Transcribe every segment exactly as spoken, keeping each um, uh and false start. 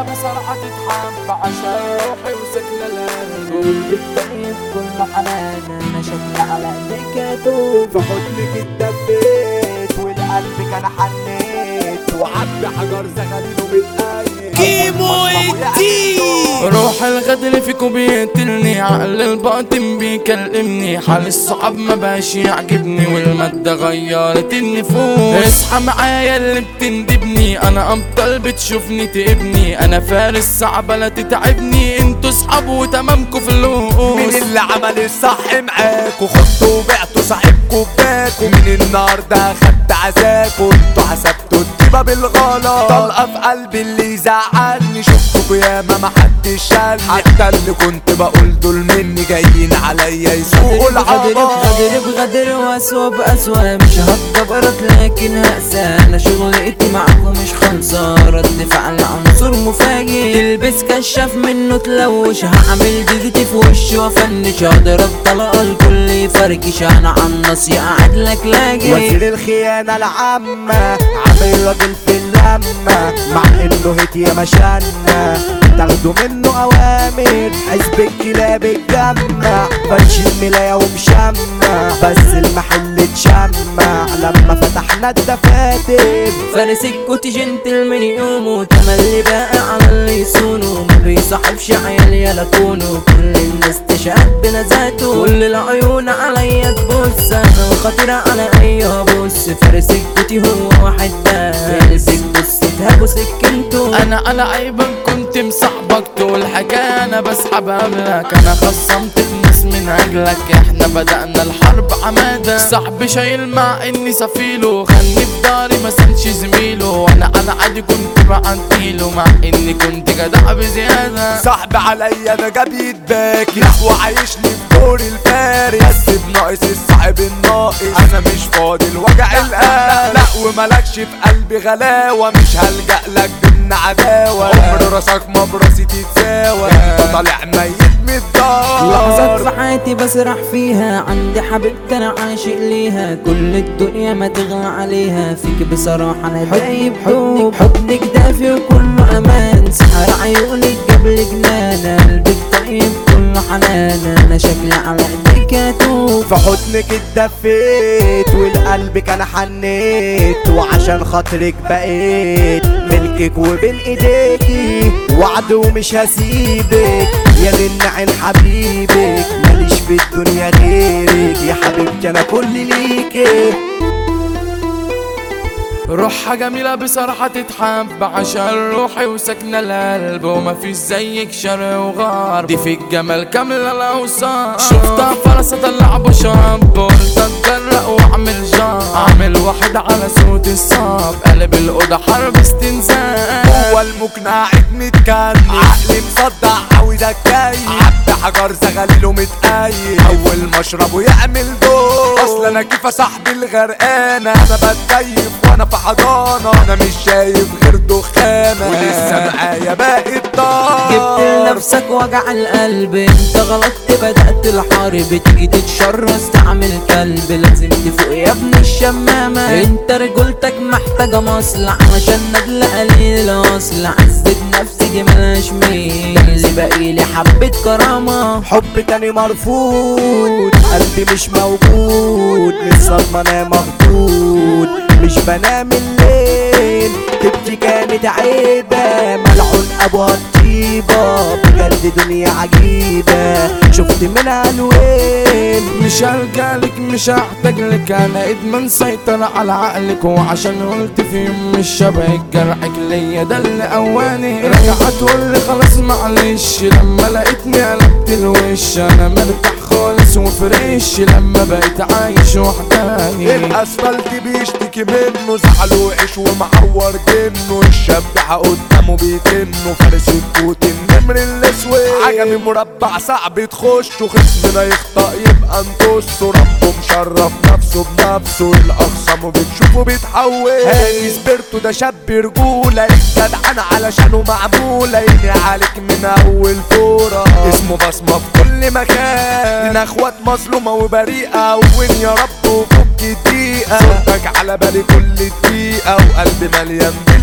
جميلة بصراحة تتحب عشان روحي وسكنة القلب وبتبقي كل حنان انا شكلي على ايديك اتوب في حضنك اتدفيت والقلب كان حنيت وعبي حجر زغليله متقايد كيمو الدين. روح الغدر فيكو بيقتلني، عقل الباطن بيكلمني، حال الصعب ما بقاش يعجبني والمادة غيرت النفوس. اصحى معايا اللي بتندبني، انا ابطال بتشوفني تقبني، انا فارس صعبة لا تتعبني، انتوا صحاب وتمامكوا فلوس. مين اللي عمل الصح معاكوا؟ خدتوا وبعتوا صاحبكوا باكوا، من النهارده خدت عزاكوا، انتوا حسبتوا الطيبة بالغلط. طلقة في قلبي اللي يزعلني، شفتكوا ياما محدش شالني، حتى اللي كنت بقول دول مني جايين عليا يسوقوا العبط. غدر بغدر واسوأ بأسوأ، مش هتجبرك لكن هقسى، انا شغلتي معاكم مش خالصة، رد فعل عنصر مفاجئ، تلبس كشاف منه تلوش، هعمل ديزيتي في وشي وافنش، اضرب طلقة الكل يفركش، انا عنص يقعد لك لاجئ. وزير الخيانة العامة عامل راجل في اللمة، مع انه هيت يا مشانة تاخدوا منه اوامر، حزب الكلاب اتجمع، فرش الملاية ومشمع، بس المحل اتشمع لما فتحنا الدفاتر. فارس الكوت جنتلمان يقوموا، تملي بقى على اللي يصونوا، ما بيصاحبش عيال يلا كونوا، كل الناس تشهد بنزاته، كل العيون عليا تبص، انا وخطيرة على اي بص، فارس الكوتي هو واحد بس، بص تهبوا سكنته. انا على عيبك كنت مصاحبك طول حكاية، انا بسحب قبلك، انا خصمت الناس من اجلك، احنا بدأنا الحرب عمادة، صاحبي شايل مع اني سفيله، خلني في داري ما سنش زميله، انا على عادي كنت بعديله مع اني كنت جدع بزيادة. صاحبي عليا ده جاب يتباكي، راح وعايش لي في دور الفارس، بس بناقص الصاحب الناقص، انا مش فاضي لوجع القلب، لا وملكش في قلبي غلاوة، مش هلجأ لك ضمن عداوة، عمر راسك ما براسي تتساوى، انت طالع ميت من الدار. لحظات في حياتي بسرح فيها، عندي حبيبتي انا عاشق ليها، كل الدنيا ما تغلى عليها، فيك بصراحة انا دايب حبك، حضنك دافي وكله امان، سحر عيونك قبل جنان، قلبك طيب كله حنان، انا شكلي على ايديك اتوب. في حضنك اتدفيت والقلب كان حنيت، وعشان خاطرك بقيت ملكك وبين ايديكي، وعد ومش هسيبك يا غن عين حبيبك، ماليش في الدنيا غيرك يا حبيبتي انا كل ليكي. روحها جميلة بصراحة تتحب عشان روحي وسكنة القلب، وما فيش زيك شرق وغرب، دي في الجمال كاملة الأوصاف، شفتها فرصة طلع بشاب، قلت اتجرأ واعمل جاب، اعمل واحد على صوت الصاب، قلب الأوضة حرب استنزاف، هو المقنع متكلم، عقلي مصدع عاوز اتكيف، عبي حجر زغليله متقايد، اول ما اشربه يعمل دور، اصل انا كيف صاحبي الغرقانة، انا بتكيف وانا في حضانة، انا مش شايف غير دخانة، ولسه معايا باقي الطار. جبت لنفسك وجع القلب، انت غلطت بدأت الحرب، تيجي تتشرس تعمل كلب، لازم تفوق يا ابن الشمامة، انت رجولتك محتاجة مصلع، عشان نجل قليل اصل، عزت نفسي دي ملهاش ميل، اللي باقيلي حبة كرامة، حب تاني مرفوض، قلبي مش موجود، من الصدمة انا مخدود، مش بنام الليل، تبكي كانت عيبة، ملعون ابوها الطيبة، بجد دنيا عجيبة، شفت منها الويل، مش هلجألك مش هحتاجلك، انا ادمان سيطر على عقلك، وعشان قلت في يوم مش شبهك جرحك ليا ده اللي قواني، رجعت تقولي خلاص معلش، لما لقيتني قلبت الوش، انا مرتاح خالص وفريش لما بقيت عايش وحداني، الاسفلت بيشتكي منه، زعل وعيش ومعور جنه، الشاب قدامه بيتنه، فارس الكوت النمر الاسود، عجمي مربع صعب تخشه، خصمنا يخطأ يبقى نطصه، ربه مشرف نفسه بنفسه، الاخصام بتشوفه بيتحول، هاني سبيرتو ده شاب رجولة، الجدعان علشانه معمولة، يني عليك من اول فورة، اسمه بصمة في كل مكان، لنا اخوات مظلومة وبريئة، وين يا رب وفك الدقيقة، صوتك على بالي كل دقيقة، وقلبي مليان بالأمان.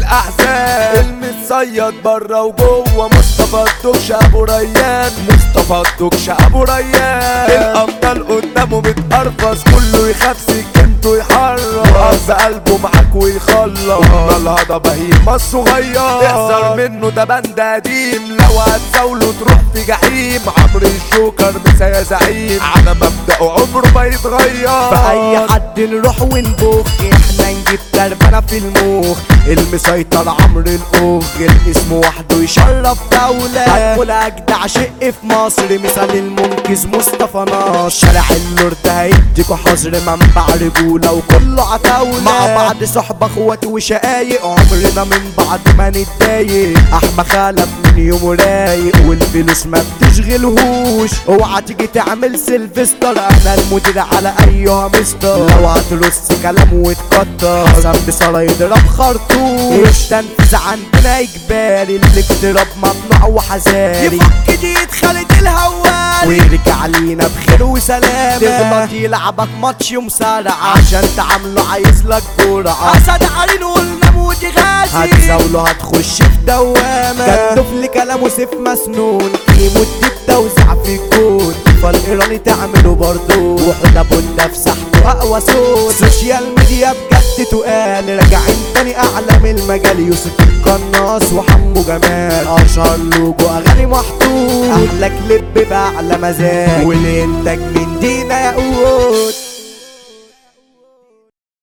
الاحزان. المتصيد برا وجوه مصطفى الدكش ابو ريان، مصطفى الدكش ابو ريان. الابطال قدامه بتقرفص كله يخاف سكنته يحرص، وقف قلبه معاك ويخلص. قلنا الهضبة هيما الصغير احذر منه ده بند قديم، لو هتزاوله تروح في جحيم. عمرو الجوكر مسا يا زعيم على مبدأه عمره ما يتغير. فأي حد نروح ونبوخ احنا نجيب تربنا في الموخ. المسيطر عمرو الأوغ الاسم وحده يشرف دولة، هتقول أجدع شق في مصر مثال المنقذ مصطفى ناصر. شارع اللورد هيديكوا حظر منبع رجولة وكله عتاولة، مع بعض صحبة اخوات وشقايق عمرنا من بعض ما نتضايق. أحمى خلف من يومه رايق والفلوس ما بتشغلهوش، اوعى تيجي تعمل سيلفستر انا المدير على ايها مستر. لو هترص كلام وتكتر حسن بصرا يضرب خرطوش. التنفيذ عندنا اجباري الاقتراب ممنوع وحذاري، يفك دي خالد الهواري ويرجع لينا بخير وسلامة. تغلط يلعبك ماتش ومسارعة عشان تعامله عايز لك جرعة. اسد عرين قلنا مودي غازي هتزاوله هتخش في دوامة. كتف لي كلامه سيف مسنون في مدة توزع في الجود، فالايراني تعمله برضو وحنا بنا في سحبه اقوى صوت. سوشيال ميديا بجد تقال راجعين تاني اعلى من المجال. يوسف القناص وحمو جمال اشهر لوجو اغاني محطوط، احلى كليب باعلى مزاج والانتاج من دينا يا قوت.